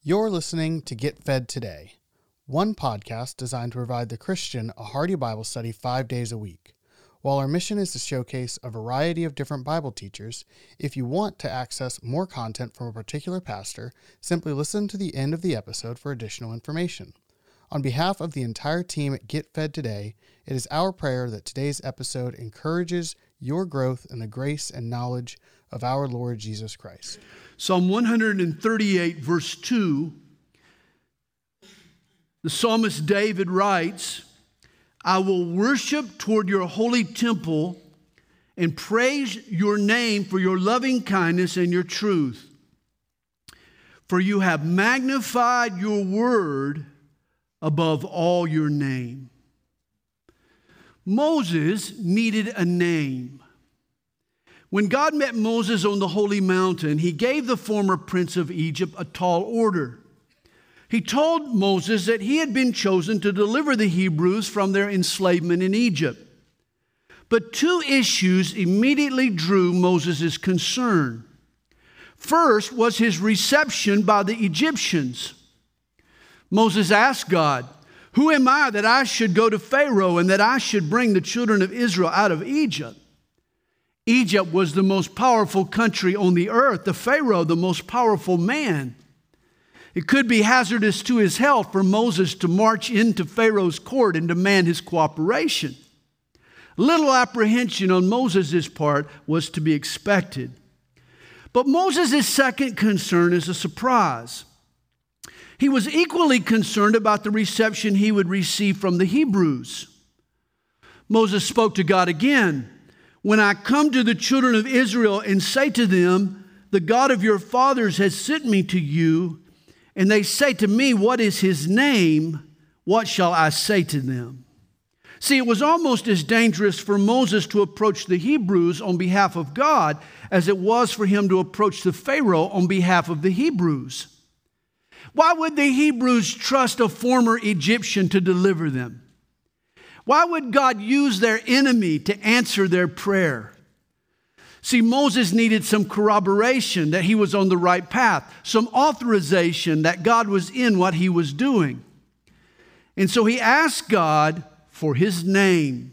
You're listening to Get Fed Today, one podcast designed to provide the Christian a hearty Bible study 5 days a week. While our mission is to showcase a variety of different Bible teachers, if you want to access more content from a particular pastor, simply listen to the end of the episode for additional information. On behalf of the entire team at Get Fed Today, it is our prayer that today's episode encourages your growth in the grace and knowledge of our Lord Jesus Christ. Psalm 138, verse 2, the psalmist David writes, I will worship toward your holy temple and praise your name for your loving kindness and your truth. For you have magnified your word above all your name. Moses needed a name. When God met Moses on the holy mountain, he gave the former prince of Egypt a tall order. He told Moses that he had been chosen to deliver the Hebrews from their enslavement in Egypt. But two issues immediately drew Moses' concern. First was his reception by the Egyptians. Moses asked God, "Who am I that I should go to Pharaoh and that I should bring the children of Israel out of Egypt?" Egypt was the most powerful country on the earth, the Pharaoh the most powerful man. It could be hazardous to his health for Moses to march into Pharaoh's court and demand his cooperation. Little apprehension on Moses' part was to be expected. But Moses' second concern is a surprise. He was equally concerned about the reception he would receive from the Hebrews. Moses spoke to God again. When I come to the children of Israel and say to them, the God of your fathers has sent me to you, and they say to me, what is his name? What shall I say to them? See, it was almost as dangerous for Moses to approach the Hebrews on behalf of God as it was for him to approach the Pharaoh on behalf of the Hebrews. Why would the Hebrews trust a former Egyptian to deliver them? Why would God use their enemy to answer their prayer? See, Moses needed some corroboration that he was on the right path, some authorization that God was in what he was doing. And so he asked God for his name.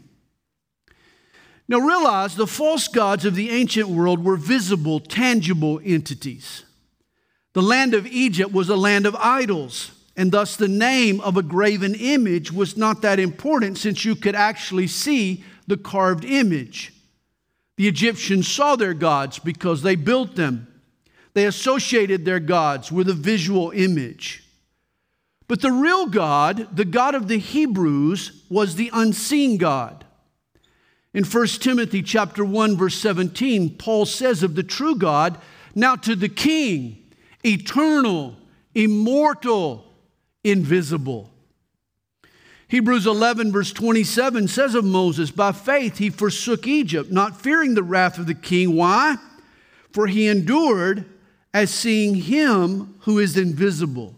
Now realize the false gods of the ancient world were visible, tangible entities. The land of Egypt was a land of idols. And thus the name of a graven image was not that important since you could actually see the carved image. The Egyptians saw their gods because they built them. They associated their gods with a visual image. But the real God, the God of the Hebrews, was the unseen God. In 1 Timothy chapter 1, verse 17, Paul says of the true God, now to the King, eternal, immortal, invisible. Hebrews 11 verse 27 says of Moses, by faith he forsook Egypt, not fearing the wrath of the king. Why? For he endured as seeing him who is invisible.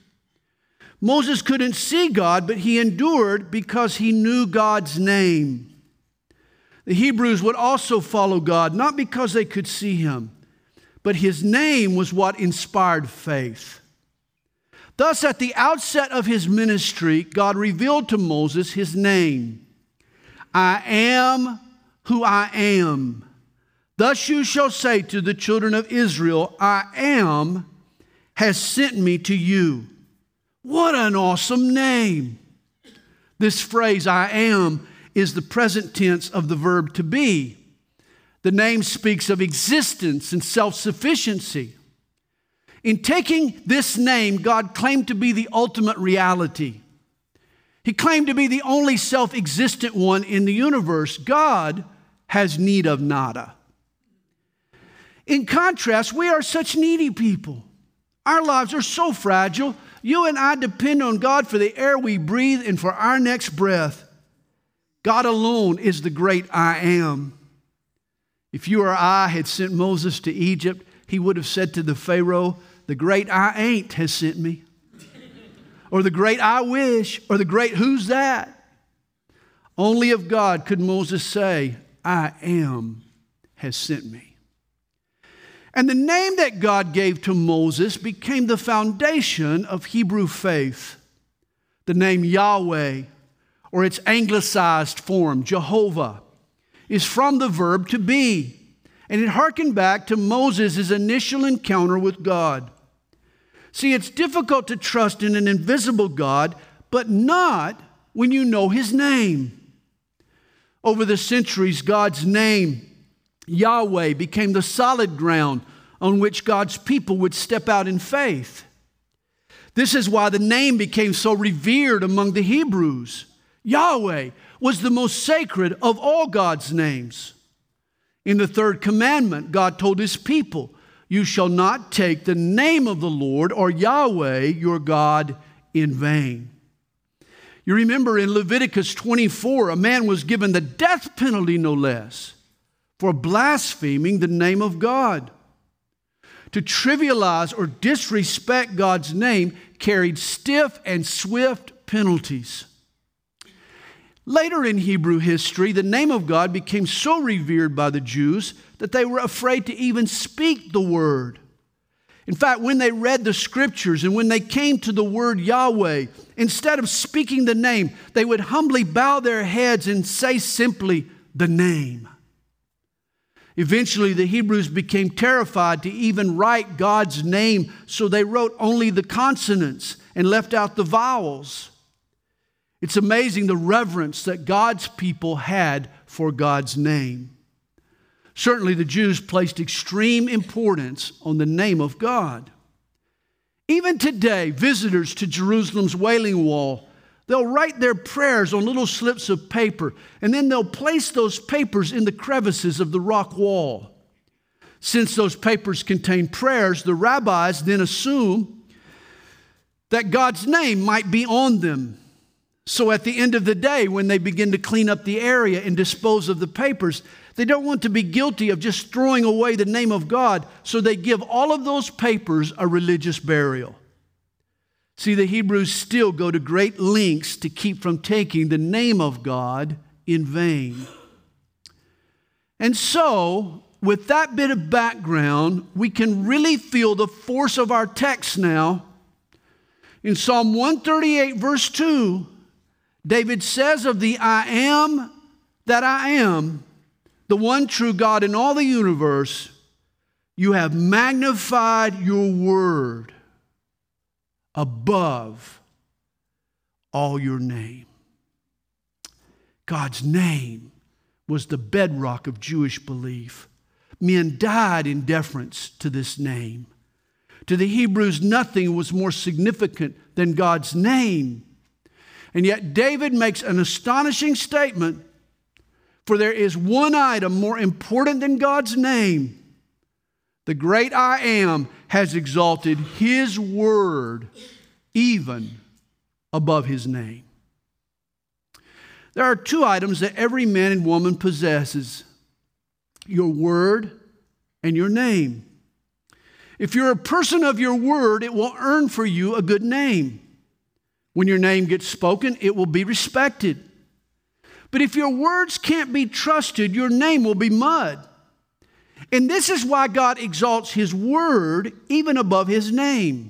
Moses couldn't see God, but he endured because he knew God's name. The Hebrews would also follow God, not because they could see him, but his name was what inspired faith. Thus, at the outset of his ministry, God revealed to Moses his name. I am who I am. Thus you shall say to the children of Israel, I am has sent me to you. What an awesome name. This phrase, I am, is the present tense of the verb to be. The name speaks of existence and self-sufficiency. In taking this name, God claimed to be the ultimate reality. He claimed to be the only self-existent one in the universe. God has need of nada. In contrast, we are such needy people. Our lives are so fragile. You and I depend on God for the air we breathe and for our next breath. God alone is the great I am. If you or I had sent Moses to Egypt, he would have said to the Pharaoh, the great I ain't has sent me. Or the great I wish, or the great who's that? Only of God could Moses say, I am has sent me. And the name that God gave to Moses became the foundation of Hebrew faith. The name Yahweh, or its anglicized form, Jehovah, is from the verb to be, and it harkened back to Moses' initial encounter with God. See, it's difficult to trust in an invisible God, but not when you know His name. Over the centuries, God's name, Yahweh, became the solid ground on which God's people would step out in faith. This is why the name became so revered among the Hebrews. Yahweh was the most sacred of all God's names. In the third commandment, God told His people, "You shall not take the name of the Lord or Yahweh your God in vain." You remember in Leviticus 24, a man was given the death penalty, no less, for blaspheming the name of God. To trivialize or disrespect God's name carried stiff and swift penalties. Later in Hebrew history, the name of God became so revered by the Jews that they were afraid to even speak the word. In fact, when they read the scriptures and when they came to the word Yahweh, instead of speaking the name, they would humbly bow their heads and say simply, "the name." Eventually, the Hebrews became terrified to even write God's name, so they wrote only the consonants and left out the vowels. It's amazing the reverence that God's people had for God's name. Certainly, the Jews placed extreme importance on the name of God. Even today, visitors to Jerusalem's Wailing Wall, they'll write their prayers on little slips of paper, and then they'll place those papers in the crevices of the rock wall. Since those papers contain prayers, the rabbis then assume that God's name might be on them. So at the end of the day, when they begin to clean up the area and dispose of the papers, they don't want to be guilty of just throwing away the name of God, so they give all of those papers a religious burial. See, the Hebrews still go to great lengths to keep from taking the name of God in vain. And so, with that bit of background, we can really feel the force of our text now. In Psalm 138, verse 2, David says of the I am that I am, the one true God in all the universe, "You have magnified your word above all your name." God's name was the bedrock of Jewish belief. Men died in deference to this name. To the Hebrews, nothing was more significant than God's name. And yet David makes an astonishing statement, for there is one item more important than God's name. The great I am has exalted His word even above His name. There are two items that every man and woman possesses: your word and your name. If you're a person of your word, it will earn for you a good name. When your name gets spoken, it will be respected. But if your words can't be trusted, your name will be mud. And this is why God exalts His word even above His name.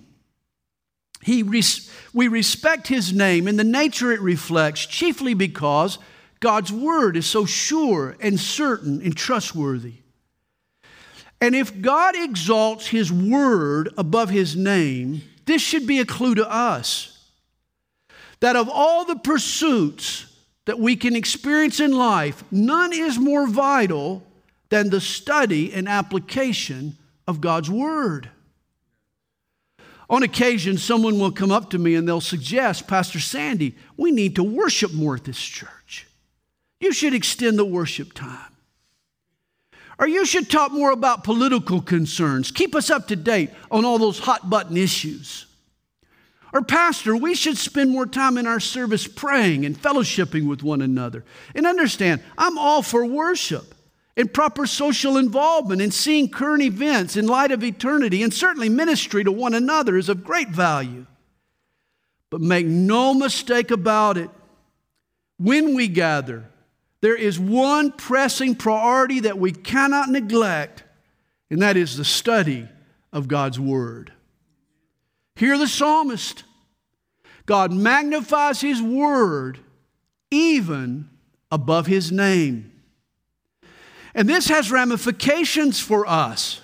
We respect His name and the nature it reflects, chiefly because God's word is so sure and certain and trustworthy. And if God exalts His word above His name, this should be a clue to us that of all the pursuits that we can experience in life, none is more vital than the study and application of God's word. On occasion, someone will come up to me and they'll suggest, "Pastor Sandy, we need to worship more at this church. You should extend the worship time. Or you should talk more about political concerns. Keep us up to date on all those hot button issues. Or, Pastor, we should spend more time in our service praying and fellowshipping with one another." And understand, I'm all for worship and proper social involvement and seeing current events in light of eternity, and certainly ministry to one another is of great value. But make no mistake about it, when we gather, there is one pressing priority that we cannot neglect, and that is the study of God's Word. Hear the psalmist. God magnifies His Word even above His name. And this has ramifications for us.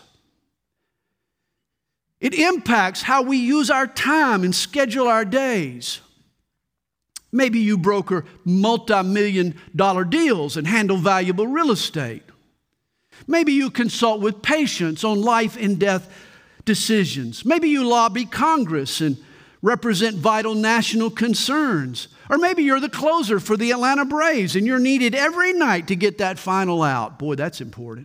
It impacts how we use our time and schedule our days. Maybe you broker multi-million-dollar deals and handle valuable real estate. Maybe you consult with patients on life and death decisions. Maybe you lobby Congress and represent vital national concerns. Or maybe you're the closer for the Atlanta Braves and you're needed every night to get that final out. Boy, that's important.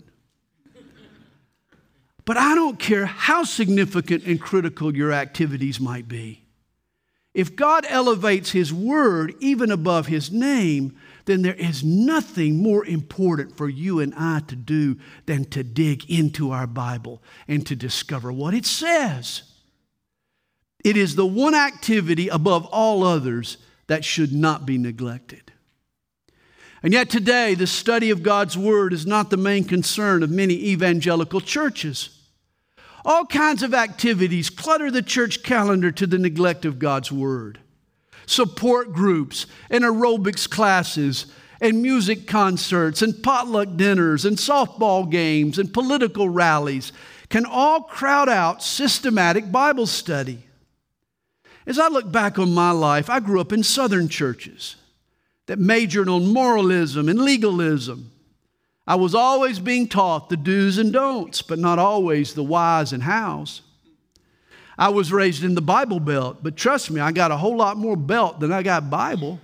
But I don't care how significant and critical your activities might be. If God elevates His Word even above His name, then there is nothing more important for you and I to do than to dig into our Bible and to discover what it says. It is the one activity above all others that should not be neglected. And yet today, the study of God's Word is not the main concern of many evangelical churches. All kinds of activities clutter the church calendar to the neglect of God's Word. Support groups and aerobics classes and music concerts and potluck dinners and softball games and political rallies can all crowd out systematic Bible study. As I look back on my life, I grew up in Southern churches that majored on moralism and legalism. I was always being taught the do's and don'ts, but not always the whys and hows. I was raised in the Bible Belt, but trust me, I got a whole lot more belt than I got Bible.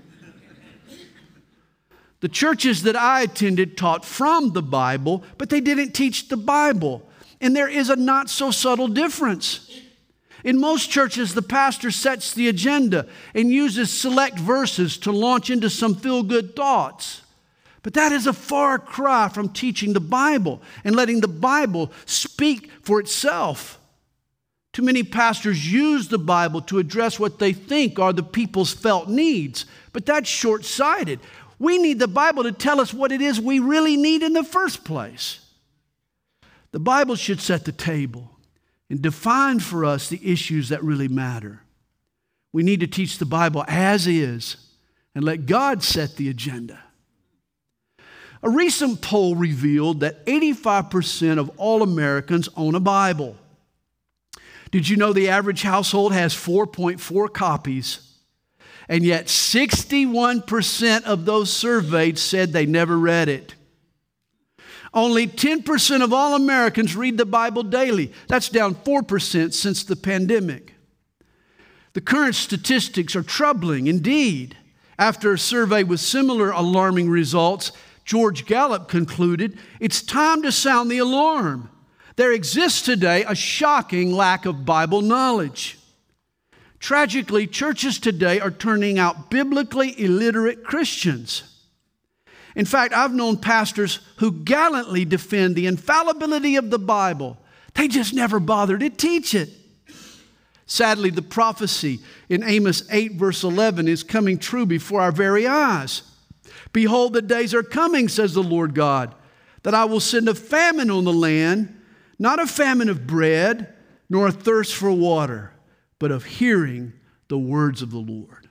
The churches that I attended taught from the Bible, but they didn't teach the Bible. And there is a not so subtle difference. In most churches, the pastor sets the agenda and uses select verses to launch into some feel-good thoughts. But that is a far cry from teaching the Bible and letting the Bible speak for itself. Too many pastors use the Bible to address what they think are the people's felt needs, but that's short-sighted. We need the Bible to tell us what it is we really need in the first place. The Bible should set the table and define for us the issues that really matter. We need to teach the Bible as is and let God set the agenda. A recent poll revealed that 85% of all Americans own a Bible. Did you know the average household has 4.4 copies? And yet 61% of those surveyed said they never read it. Only 10% of all Americans read the Bible daily. That's down 4% since the pandemic. The current statistics are troubling indeed. After a survey with similar alarming results, George Gallup concluded, it's time to sound the alarm. There exists today a shocking lack of Bible knowledge. Tragically, churches today are turning out biblically illiterate Christians. In fact, I've known pastors who gallantly defend the infallibility of the Bible. They just never bother to teach it. Sadly, the prophecy in Amos 8, verse 11 is coming true before our very eyes. Behold, the days are coming, says the Lord God, that I will send a famine on the land, not a famine of bread, nor a thirst for water, but of hearing the words of the Lord.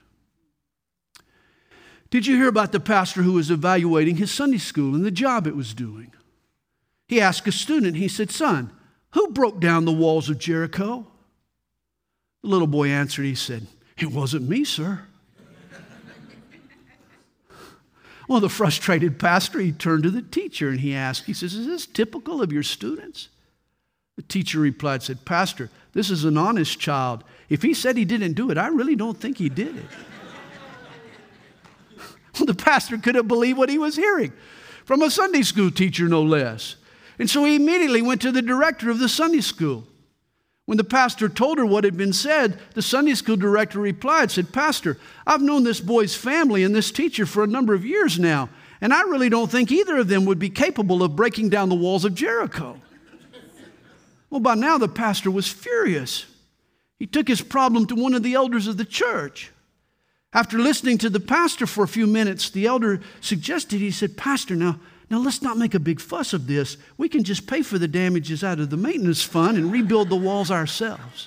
Did you hear about the pastor who was evaluating his Sunday school and the job it was doing? He asked a student, he said, son, who broke down the walls of Jericho? The little boy answered, he said, it wasn't me, sir. Well, the frustrated pastor, he turned to the teacher and he asked, he says, is this typical of your students? The teacher replied, said, Pastor, this is an honest child. If he said he didn't do it, I really don't think he did it. Well, the pastor couldn't believe what he was hearing from a Sunday school teacher, no less. And so he immediately went to the director of the Sunday school. When the pastor told her what had been said, the Sunday school director replied, said, Pastor, I've known this boy's family and this teacher for a number of years now, and I really don't think either of them would be capable of breaking down the walls of Jericho. Well, by now the pastor was furious. He took his problem to one of the elders of the church. After listening to the pastor for a few minutes, the elder suggested, he said, Pastor, now Now, let's not make a big fuss of this. We can just pay for the damages out of the maintenance fund and rebuild the walls ourselves.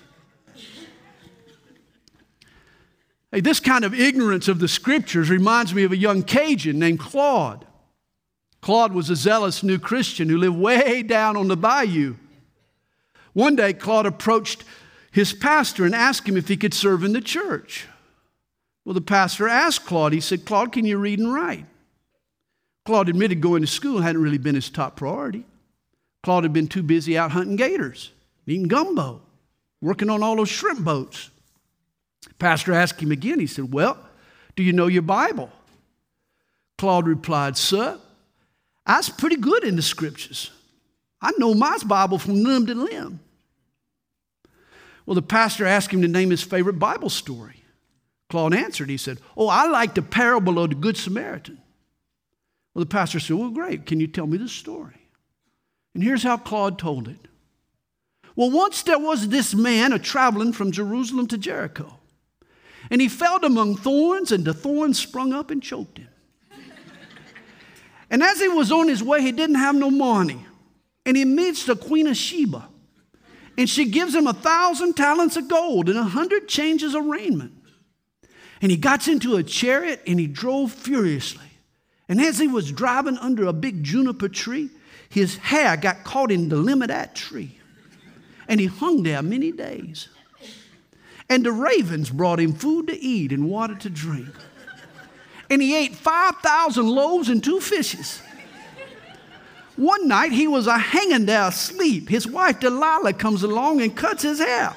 Hey, this kind of ignorance of the Scriptures reminds me of a young Cajun named Claude. Claude was a zealous new Christian who lived way down on the bayou. One day, Claude approached his pastor and asked him if he could serve in the church. Well, the pastor asked Claude, he said, "Claude, can you read and write?" Claude admitted going to school hadn't really been his top priority. Claude had been too busy out hunting gators, eating gumbo, working on all those shrimp boats. Pastor asked him again. He said, "Well, do you know your Bible?" Claude replied, "Sir, I's pretty good in the Scriptures. I know my Bible from limb to limb." Well, the pastor asked him to name his favorite Bible story. Claude answered. He said, "Oh, I like the parable of the Good Samaritan." Well, the pastor said, "Well, great. Can you tell me the story?" And here's how Claude told it. "Well, once there was this man traveling from Jerusalem to Jericho. And he fell among thorns, and the thorns sprung up and choked him. And as he was on his way, he didn't have no money. And he meets the Queen of Sheba. And she gives him 1,000 talents of gold and 100 changes of raiment. And he got into a chariot and he drove furiously. And as he was driving under a big juniper tree, his hair got caught in the limb of that tree. And he hung there many days. And the ravens brought him food to eat and water to drink. And he ate 5,000 loaves and 2 fishes. One night he was hanging there asleep. His wife Delilah comes along and cuts his hair.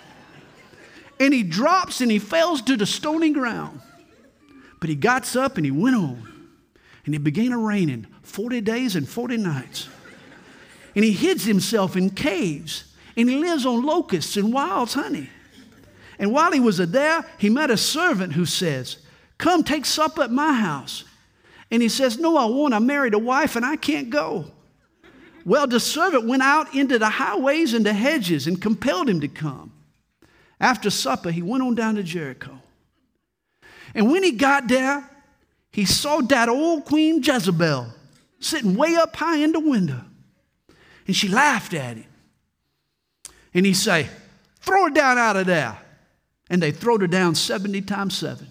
And he drops and he falls to the stony ground. But he got up and he went on. And it began to raining 40 days and 40 nights. And he hides himself in caves. And he lives on locusts and wild honey. And while he was there, he met a servant who says, "Come take supper at my house." And he says, "No, I won't. I married a wife and I can't go." Well, the servant went out into the highways and the hedges and compelled him to come. After supper, he went on down to Jericho. And when he got there, he saw that old Queen Jezebel sitting way up high in the window. And she laughed at him. And he said, "Throw her down out of there." And they throwed her down 70 times 7.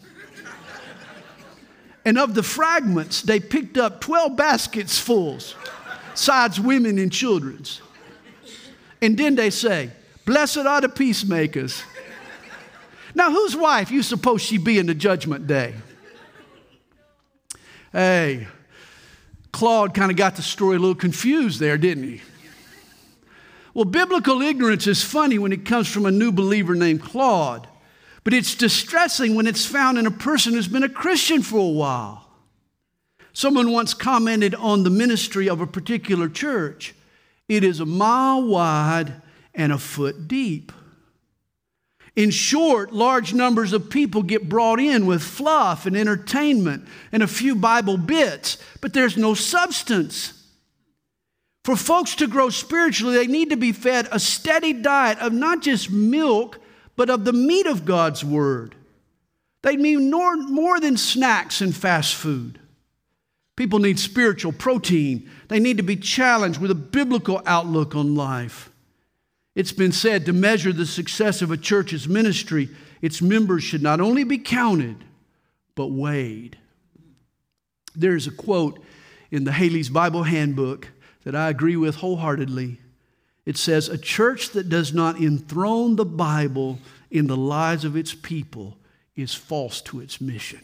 And of the fragments, they picked up 12 baskets full, besides women and children's. And then they say, "Blessed are the peacemakers." Now, whose wife you suppose she be in the judgment day? Hey, Claude kind of got the story a little confused there, didn't he? Well, biblical ignorance is funny when it comes from a new believer named Claude, but it's distressing when it's found in a person who's been a Christian for a while. Someone once commented on the ministry of a particular church. It is a mile wide and a foot deep. In short, large numbers of people get brought in with fluff and entertainment and a few Bible bits, but there's no substance. For folks to grow spiritually, they need to be fed a steady diet of not just milk, but of the meat of God's Word. They need more than snacks and fast food. People need spiritual protein. They need to be challenged with a biblical outlook on life. It's been said to measure the success of a church's ministry, its members should not only be counted, but weighed. There's a quote in the Haley's Bible Handbook that I agree with wholeheartedly. It says, "A church that does not enthrone the Bible in the lives of its people is false to its mission."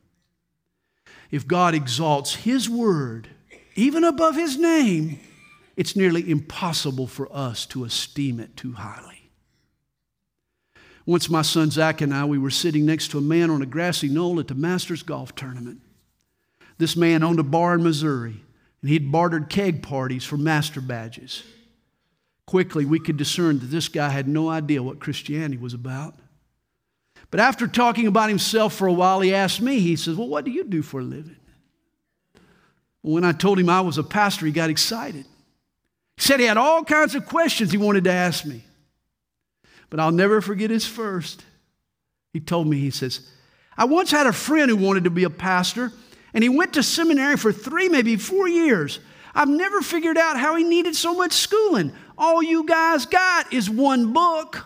If God exalts His Word, even above His name, it's nearly impossible for us to esteem it too highly. Once my son Zach and I, we were sitting next to a man on a grassy knoll at the Masters Golf Tournament. This man owned a bar in Missouri, and he'd bartered keg parties for master badges. Quickly, we could discern that this guy had no idea what Christianity was about. But after talking about himself for a while, he asked me, he says, "Well, what do you do for a living?" When I told him I was a pastor, he got excited. He said he had all kinds of questions he wanted to ask me. But I'll never forget his first. He told me, he says, "I once had a friend who wanted to be a pastor, And he went to seminary for 3, maybe 4 years. I've never figured out how he needed so much schooling. All you guys got is one book.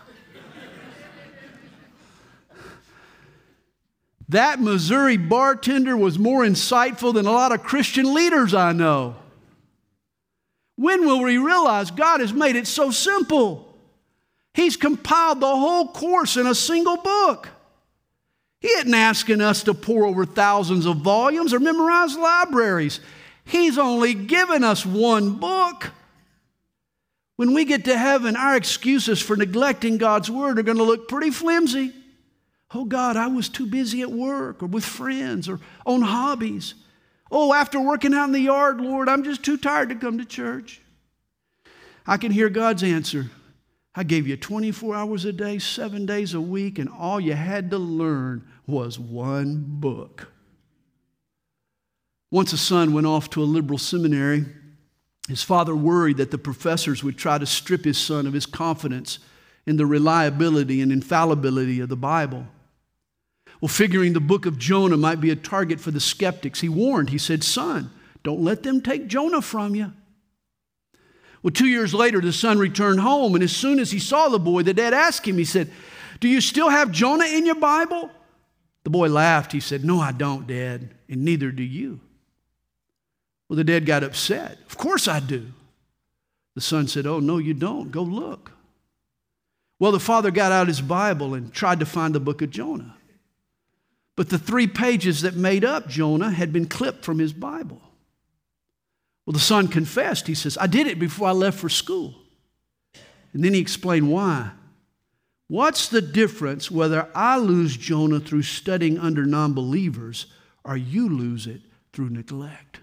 That Missouri bartender was more insightful than a lot of Christian leaders I know. When will we realize God has made it so simple? He's compiled the whole course in a single book. He isn't asking us to pore over thousands of volumes or memorize libraries. He's only given us one book. When we get to heaven, our excuses for neglecting God's word are going to look pretty flimsy. Oh, God, I was too busy at work or with friends or on hobbies. Oh, after working out in the yard, Lord, I'm just too tired to come to church. I can hear God's answer. I gave you 24 hours a day, 7 days a week, and all you had to learn was one book. Once a son went off to a liberal seminary. His father worried that the professors would try to strip his son of his confidence in the reliability and infallibility of the Bible. Well, figuring the book of Jonah might be a target for the skeptics, he warned. He said, son, don't let them take Jonah from you. Well, 2 years later, the son returned home, and as soon as he saw the boy, the dad asked him, he said, do you still have Jonah in your Bible? The boy laughed. He said, no, I don't, Dad, and neither do you. Well, the dad got upset. Of course I do. The son said, oh, no, you don't. Go look. Well, the father got out his Bible and tried to find the book of Jonah. But the 3 pages that made up Jonah had been clipped from his Bible. Well, the son confessed. He says, I did it before I left for school. And then he explained why. What's the difference whether I lose Jonah through studying under non-believers or you lose it through neglect?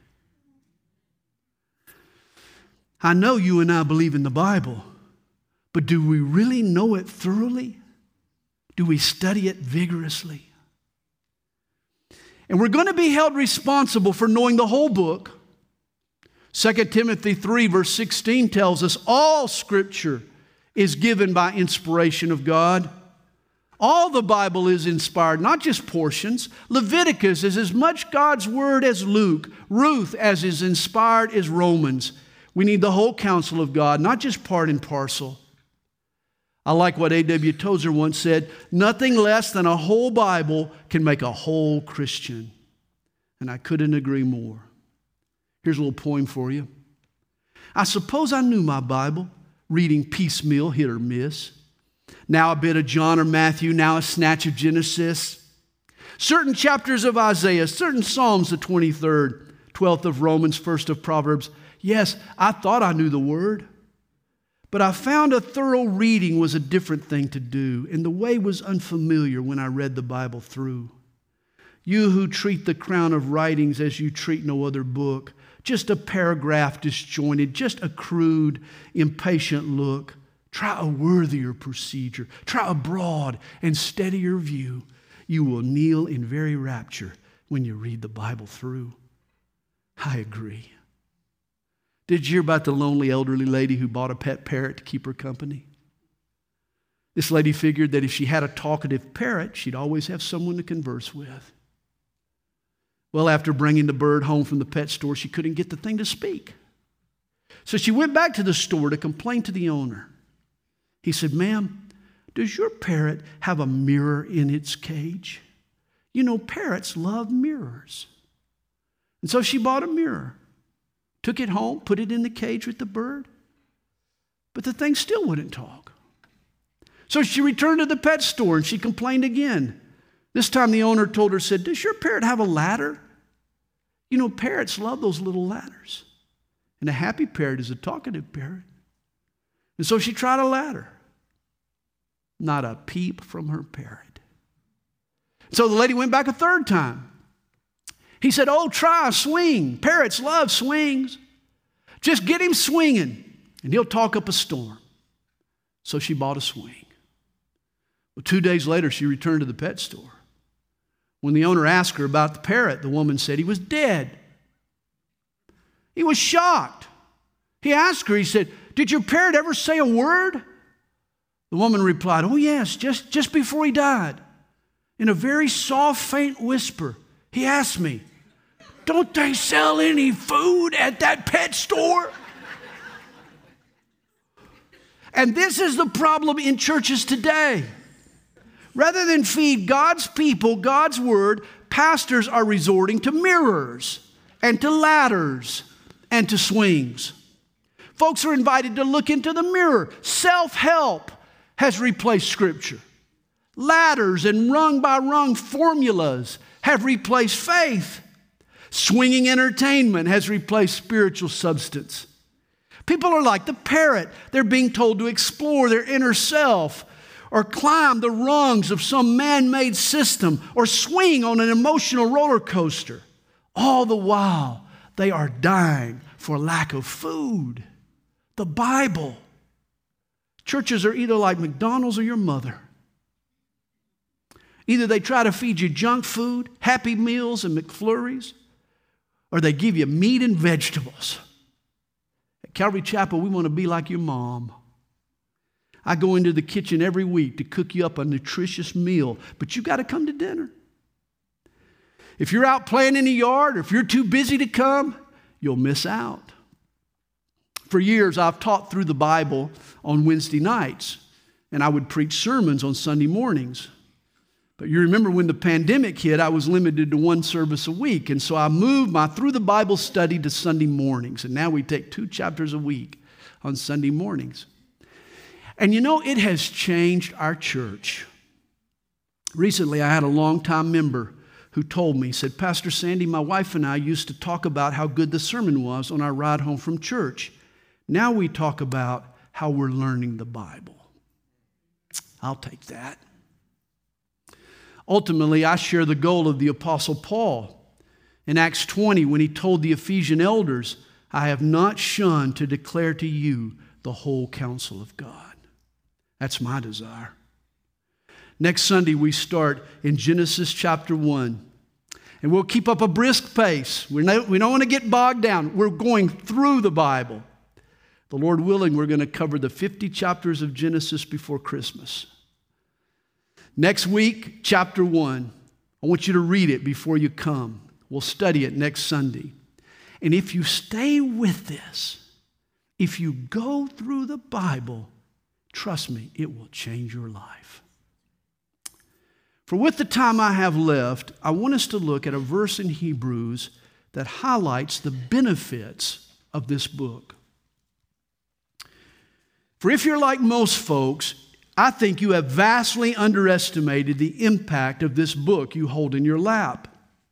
I know you and I believe in the Bible, but do we really know it thoroughly? Do we study it vigorously? And we're going to be held responsible for knowing the whole book. 2 Timothy 3 verse 16 tells us all Scripture is given by inspiration of God. All the Bible is inspired, not just portions. Leviticus is as much God's word as Luke. Ruth as is inspired as Romans. We need the whole counsel of God, not just part and parcel. I like what A.W. Tozer once said, nothing less than a whole Bible can make a whole Christian. And I couldn't agree more. Here's a little poem for you. I suppose I knew my Bible, reading piecemeal, hit or miss. Now a bit of John or Matthew, now a snatch of Genesis. Certain chapters of Isaiah, certain Psalms, the 23rd, 12th of Romans, 1st of Proverbs. Yes, I thought I knew the word. But I found a thorough reading was a different thing to do, and the way was unfamiliar when I read the Bible through. You who treat the crown of writings as you treat no other book, just a paragraph disjointed, just a crude, impatient look, try a worthier procedure, try a broad and steadier view. You will kneel in very rapture when you read the Bible through. I agree. Did you hear about the lonely elderly lady who bought a pet parrot to keep her company? This lady figured that if she had a talkative parrot, she'd always have someone to converse with. Well, after bringing the bird home from the pet store, she couldn't get the thing to speak. So she went back to the store to complain to the owner. He said, ma'am, does your parrot have a mirror in its cage? You know, parrots love mirrors. And so she bought a mirror. Took it home, put it in the cage with the bird, but the thing still wouldn't talk. So she returned to the pet store and she complained again. This time the owner told her, said, does your parrot have a ladder? You know, parrots love those little ladders. And a happy parrot is a talkative parrot. And so she tried a ladder. Not a peep from her parrot. So the lady went back a third time. He said, oh, try a swing. Parrots love swings. Just get him swinging, and he'll talk up a storm. So she bought a swing. Well, 2 days later, she returned to the pet store. When the owner asked her about the parrot, the woman said he was dead. He was shocked. He asked her, he said, did your parrot ever say a word? The woman replied, oh, yes, just before he died. In a very soft, faint whisper, he asked me, don't they sell any food at that pet store? And this is the problem in churches today. Rather than feed God's people God's word, pastors are resorting to mirrors and to ladders and to swings. Folks are invited to look into the mirror. Self-help has replaced Scripture. Ladders and rung-by-rung formulas have replaced faith. Swinging entertainment has replaced spiritual substance. People are like the parrot. They're being told to explore their inner self or climb the rungs of some man-made system or swing on an emotional roller coaster. All the while, they are dying for lack of food. The Bible. Churches are either like McDonald's or your mother. Either they try to feed you junk food, Happy Meals and McFlurries, or they give you meat and vegetables. At Calvary Chapel, we want to be like your mom. I go into the kitchen every week to cook you up a nutritious meal, but you got to come to dinner. If you're out playing in the yard, or if you're too busy to come, you'll miss out. For years, I've taught through the Bible on Wednesday nights, and I would preach sermons on Sunday mornings. But you remember when the pandemic hit, I was limited to one service a week, and so I moved my Through the Bible study to Sunday mornings, and now we take 2 chapters a week on Sunday mornings. And you know, it has changed our church. Recently, I had a longtime member who told me, said, Pastor Sandy, my wife and I used to talk about how good the sermon was on our ride home from church. Now we talk about how we're learning the Bible. I'll take that. Ultimately, I share the goal of the Apostle Paul in Acts 20 when he told the Ephesian elders, I have not shunned to declare to you the whole counsel of God. That's my desire. Next Sunday, we start in Genesis chapter 1. And we'll keep up a brisk pace. We don't want to get bogged down. We're going through the Bible. The Lord willing, we're going to cover the 50 chapters of Genesis before Christmas. Next week, chapter 1. I want you to read it before you come. We'll study it next Sunday. And if you stay with this, if you go through the Bible, trust me, it will change your life. For with the time I have left, I want us to look at a verse in Hebrews that highlights the benefits of this book. For if you're like most folks, I think you have vastly underestimated the impact of this book you hold in your lap.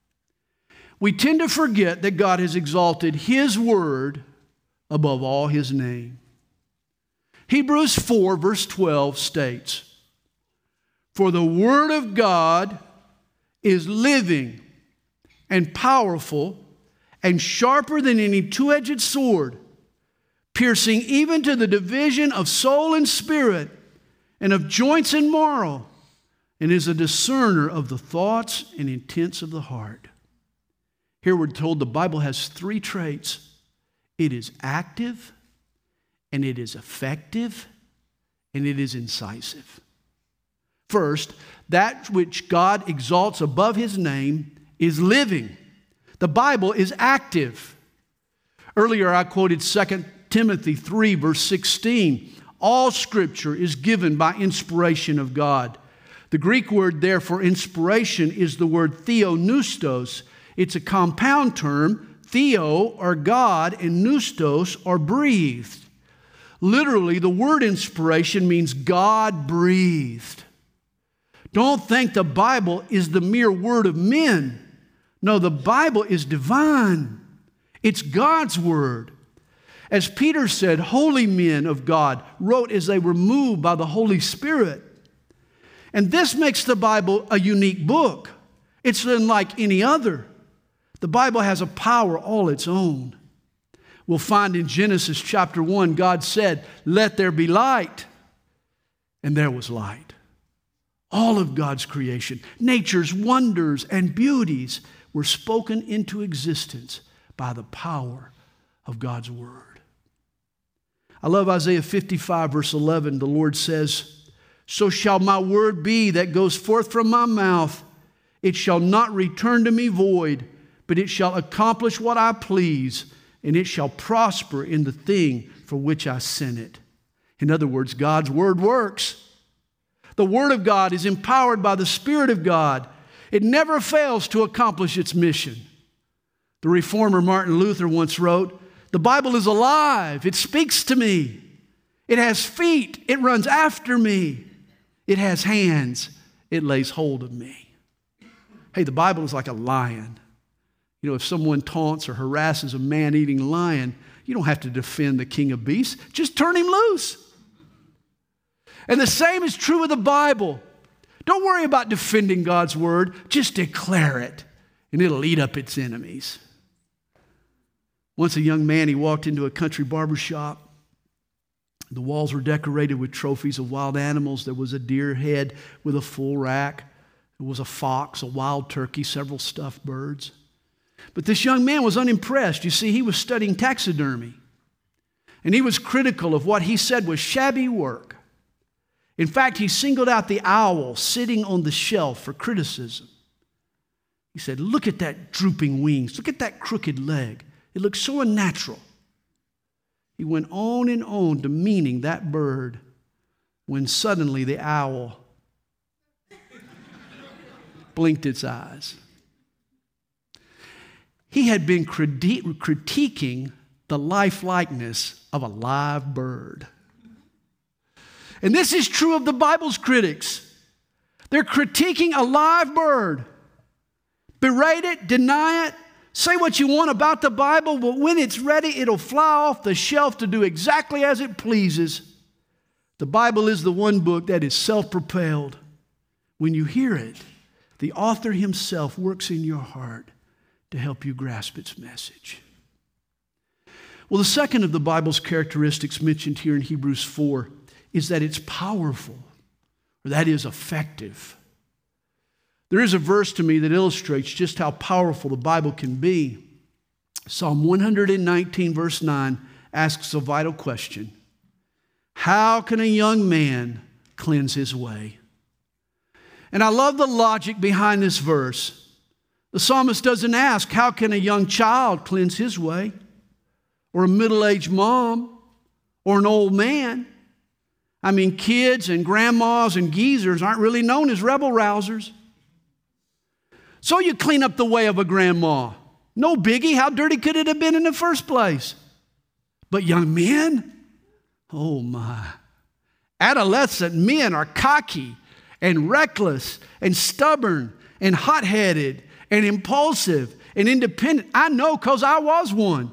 We tend to forget that God has exalted His word above all His name. Hebrews 4 verse 12 states, for the word of God is living and powerful and sharper than any two-edged sword, piercing even to the division of soul and spirit and of joints and marrow, and is a discerner of the thoughts and intents of the heart. Here we're told the Bible has 3 traits. It is active, and it is effective, and it is incisive. First, that which God exalts above His name is living. The Bible is active. Earlier I quoted 2 Timothy 3 verse 16. All Scripture is given by inspiration of God. The Greek word there for inspiration is the word theopneustos. It's a compound term. Theo, or God, and pneustos, or breathed. Literally, the word inspiration means God breathed. Don't think the Bible is the mere word of men. No, the Bible is divine. It's God's word. As Peter said, holy men of God wrote as they were moved by the Holy Spirit. And this makes the Bible a unique book. It's unlike any other. The Bible has a power all its own. We'll find in Genesis chapter 1, God said, let there be light. And there was light. All of God's creation, nature's wonders and beauties were spoken into existence by the power of God's word. I love Isaiah 55 verse 11. The Lord says, so shall my word be that goes forth from my mouth. It shall not return to me void, but it shall accomplish what I please, and it shall prosper in the thing for which I sent it. In other words, God's word works. The word of God is empowered by the Spirit of God. It never fails to accomplish its mission. The reformer Martin Luther once wrote, "The Bible is alive. It speaks to me. It has feet. It runs after me. It has hands. It lays hold of me." Hey, the Bible is like a lion. You know, if someone taunts or harasses a man-eating lion, you don't have to defend the king of beasts. Just turn him loose. And the same is true of the Bible. Don't worry about defending God's word. Just declare it, and it'll eat up its enemies. Once a young man, he walked into a country barber shop. The walls were decorated with trophies of wild animals. There was a deer head with a full rack. There was a fox, a wild turkey, several stuffed birds. But this young man was unimpressed. You see, he was studying taxidermy. And he was critical of what he said was shabby work. In fact, he singled out the owl sitting on the shelf for criticism. He said, "Look at that drooping wings. Look at that crooked leg. It looks so unnatural." He went on and on demeaning that bird when suddenly the owl blinked its eyes. He had been critiquing the lifelikeness of a live bird. And this is true of the Bible's critics. They're critiquing a live bird. Berate it, deny it, say what you want about the Bible, but when it's ready, it'll fly off the shelf to do exactly as it pleases. The Bible is the one book that is self-propelled. When you hear it, the author himself works in your heart to help you grasp its message. Well, the second of the Bible's characteristics mentioned here in Hebrews 4 is that it's powerful, or that is effective. There is a verse to me that illustrates just how powerful the Bible can be. Psalm 119, verse 9, asks a vital question. How can a young man cleanse his way? And I love the logic behind this verse. The psalmist doesn't ask, how can a young child cleanse his way? Or a middle-aged mom? Or an old man? I mean, kids and grandmas and geezers aren't really known as rebel rousers. So you clean up the way of a grandma. No biggie. How dirty could it have been in the first place? But young men? Oh my. Adolescent men are cocky and reckless and stubborn and hot-headed and impulsive and independent. I know because I was one.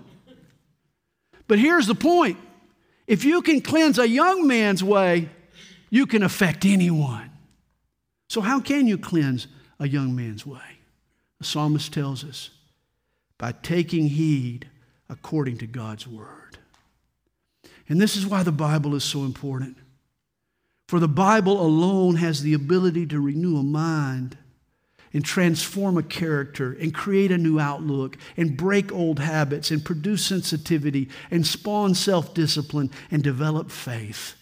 But here's the point. If you can cleanse a young man's way, you can affect anyone. So how can you cleanse a young man's way? The psalmist tells us, by taking heed according to God's word. And this is why the Bible is so important. For the Bible alone has the ability to renew a mind and transform a character and create a new outlook and break old habits and produce sensitivity and spawn self-discipline and develop faith.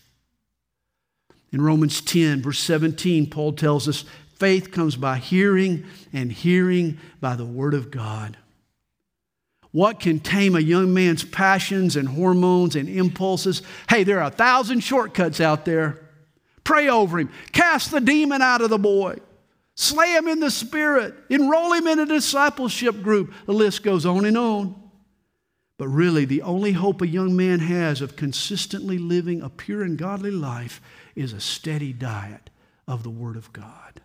In Romans 10, verse 17, Paul tells us, faith comes by hearing and hearing by the word of God. What can tame a young man's passions and hormones and impulses? Hey, there are 1,000 shortcuts out there. Pray over him. Cast the demon out of the boy. Slay him in the spirit. Enroll him in a discipleship group. The list goes on and on. But really, the only hope a young man has of consistently living a pure and godly life is a steady diet of the Word of God.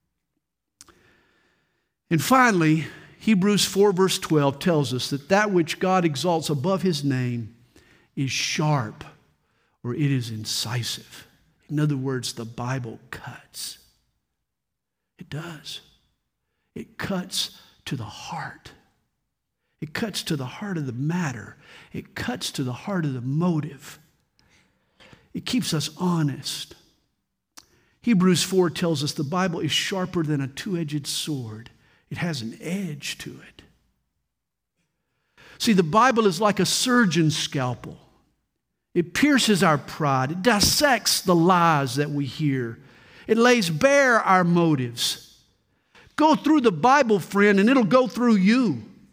And finally, Hebrews 4 verse 12 tells us that which God exalts above His name is sharp, or it is incisive. In other words, the Bible cuts. It does. It cuts to the heart. It cuts to the heart of the matter. It cuts to the heart of the motive. It keeps us honest. Hebrews 4 tells us the Bible is sharper than a two-edged sword. It has an edge to it. See, the Bible is like a surgeon's scalpel. It pierces our pride. It dissects the lies that we hear. It lays bare our motives. Go through the Bible, friend, and it'll go through you.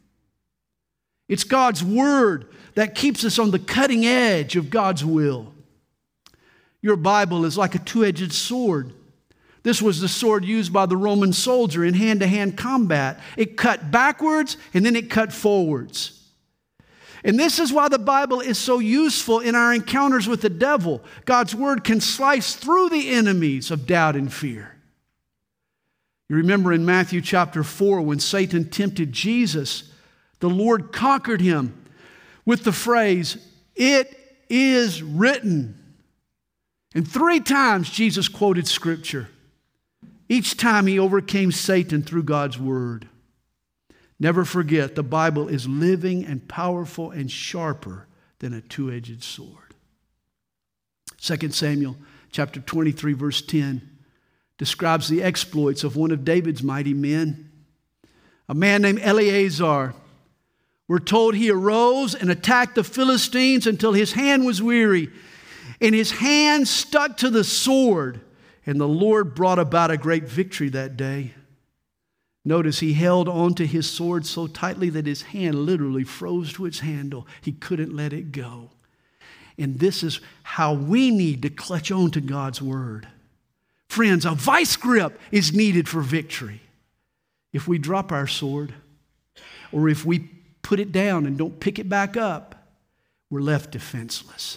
It's God's Word that keeps us on the cutting edge of God's will. Your Bible is like a two-edged sword. This was the sword used by the Roman soldier in hand-to-hand combat. It cut backwards and then it cut forwards. And this is why the Bible is so useful in our encounters with the devil. God's Word can slice through the enemies of doubt and fear. You remember in Matthew chapter 4 when Satan tempted Jesus, the Lord conquered him with the phrase, "It is written." And 3 times Jesus quoted Scripture. Each time he overcame Satan through God's Word. Never forget, the Bible is living and powerful and sharper than a two-edged sword. 2 Samuel chapter 23, verse 10 describes the exploits of one of David's mighty men, a man named Eleazar. We're told he arose and attacked the Philistines until his hand was weary, and his hand stuck to the sword, and the Lord brought about a great victory that day. Notice he held onto his sword so tightly that his hand literally froze to its handle. He couldn't let it go. And this is how we need to clutch on to God's Word. Friends, a vice grip is needed for victory. If we drop our sword, or if we put it down and don't pick it back up, we're left defenseless.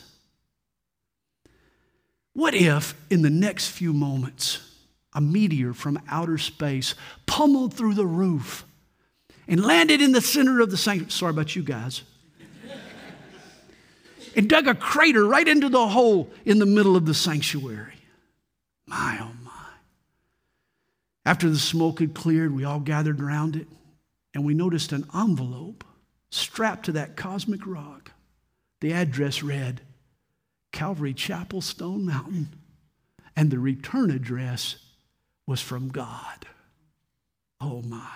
What if in the next few moments, a meteor from outer space pummeled through the roof and landed in the center of the sanctuary? Sorry about you guys. And dug a crater right into the hole in the middle of the sanctuary. My, oh my. After the smoke had cleared, we all gathered around it, and we noticed an envelope strapped to that cosmic rock. The address read, Calvary Chapel, Stone Mountain, and the return address was from God. Oh my.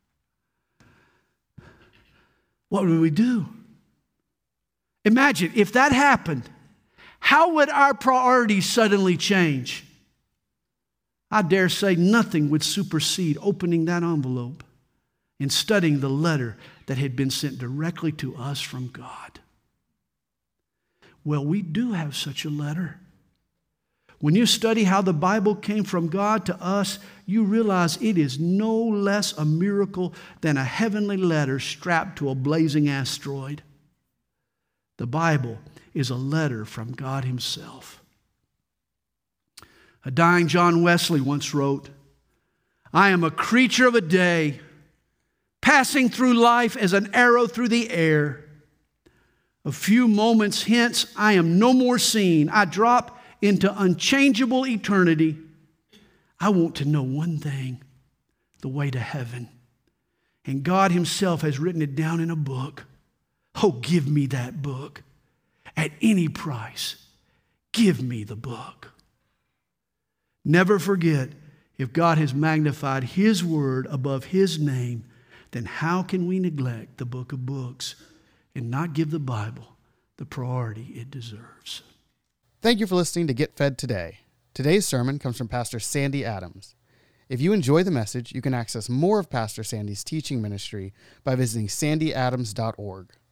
What would we do? Imagine if that happened, how would our priorities suddenly change? I dare say nothing would supersede opening that envelope and studying the letter that had been sent directly to us from God. Well, we do have such a letter. When you study how the Bible came from God to us, you realize it is no less a miracle than a heavenly letter strapped to a blazing asteroid. The Bible is a letter from God Himself. A dying John Wesley once wrote, "I am a creature of a day, passing through life as an arrow through the air. A few moments hence, I am no more seen. I drop into unchangeable eternity. I want to know one thing, the way to heaven. And God Himself has written it down in a book. Oh, give me that book. At any price, give me the book." Never forget, if God has magnified His word above His name, then how can we neglect the book of books and not give the Bible the priority it deserves? Thank you for listening to Get Fed Today. Today's sermon comes from Pastor Sandy Adams. If you enjoy the message, you can access more of Pastor Sandy's teaching ministry by visiting sandyadams.org.